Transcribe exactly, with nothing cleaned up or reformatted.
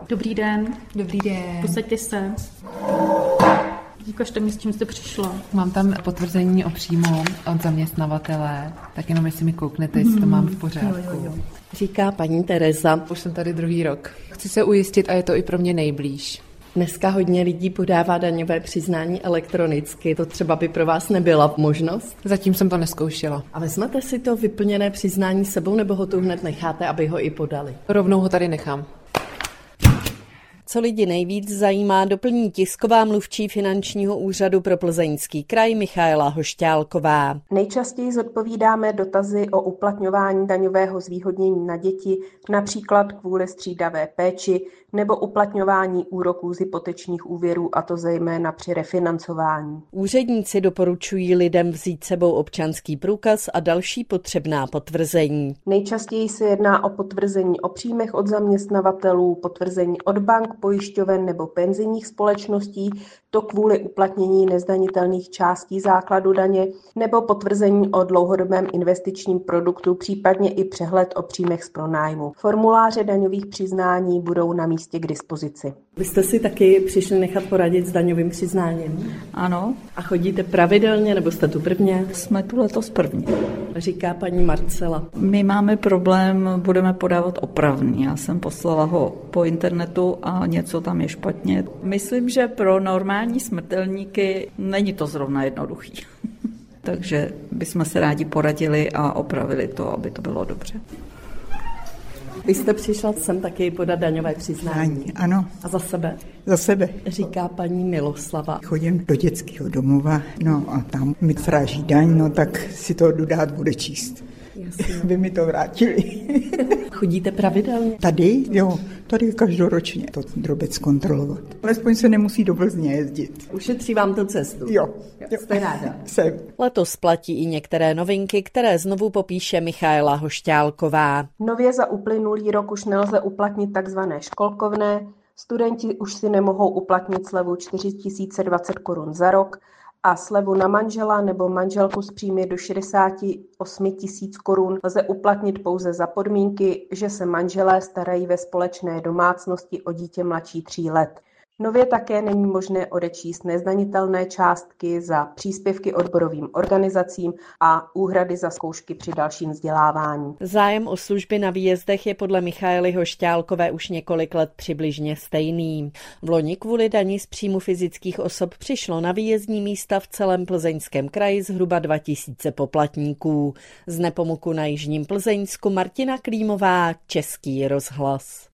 Dobrý den. Dobrý den. Posaďte se. Ukažte mi, s čím jste přišla. Mám tam potvrzení o příjmu od zaměstnavatele, tak jenom jestli mi kouknete, jestli to mám v pořádku. Jo, jo, jo. Říká paní Tereza. Už jsem tady druhý rok. Chci se ujistit a je to i pro mě nejblíž. Dneska hodně lidí podává daňové přiznání elektronicky. To třeba by pro vás nebyla možnost? Zatím jsem to neskoušela. A vezmete si to vyplněné přiznání sebou, nebo ho tu hned necháte, aby ho i podali? Rovnou ho tady nechám. Co lidi nejvíc zajímá, doplní tisková mluvčí Finančního úřadu pro Plzeňský kraj Michaela Hošťálková. Nejčastěji zodpovídáme dotazy o uplatňování daňového zvýhodnění na děti, například kvůli střídavé péči nebo uplatňování úroků z hypotečních úvěrů, a to zejména při refinancování. Úředníci doporučují lidem vzít sebou občanský průkaz a další potřebná potvrzení. Nejčastěji se jedná o potvrzení o příjmech od zaměstnavatelů, potvrzení od bank, pojišťoven nebo penzijních společností, to kvůli uplatnění nezdanitelných částí základu daně, nebo potvrzení o dlouhodobém investičním produktu, případně i přehled o příjmech z pronájmu. Formuláře daňových přiznání budou na místě k dispozici. Vy jste si taky přišli nechat poradit s daňovým přiznáním? Ano. A chodíte pravidelně, nebo jste tu prvně? Jsme tu letos první. Říká paní Marcela. My máme problém, budeme podávat opravný. Já jsem poslala ho po internetu a něco tam je špatně. Myslím, že pro normální smrtelníky není to zrovna jednoduchý. Takže bychom se rádi poradili a opravili to, aby to bylo dobře. Vy jste přišla sem taky podat daňové přiznání. Ano. A za sebe? Za sebe. Říká paní Miloslava. Chodím do dětského domova, no a tam mi sráží daň, no tak si to jdu dát, bude číst. Jasně. Vy mi to vrátili. Chodíte pravidelně? Tady, jo, tady každoročně to drobec kontrolovat. Alespoň se nemusí do Plzně jezdit. Ušetří vám to cestu? Jo. jo. Jste ráda? Jsem. Letos platí i některé novinky, které znovu popíše Michaela Hošťálková. Nově za uplynulý rok už nelze uplatnit takzvané školkovné, studenti už si nemohou uplatnit slevu čtyři tisíce dvacet korun za rok a slevu na manžela nebo manželku s příjmy do šedesát osm tisíc korun lze uplatnit pouze za podmínky, že se manželé starají ve společné domácnosti o dítě mladší tří let. Nově také není možné odečíst nezdanitelné částky za příspěvky odborovým organizacím a úhrady za zkoušky při dalším vzdělávání. Zájem o služby na výjezdech je podle Michaely Hošťálkové už několik let přibližně stejný. Vloni kvůli dani z příjmu fyzických osob přišlo na výjezdní místa v celém Plzeňském kraji zhruba dva tisíce poplatníků. Z Nepomuku na jižním Plzeňsku Martina Klímová, Český rozhlas.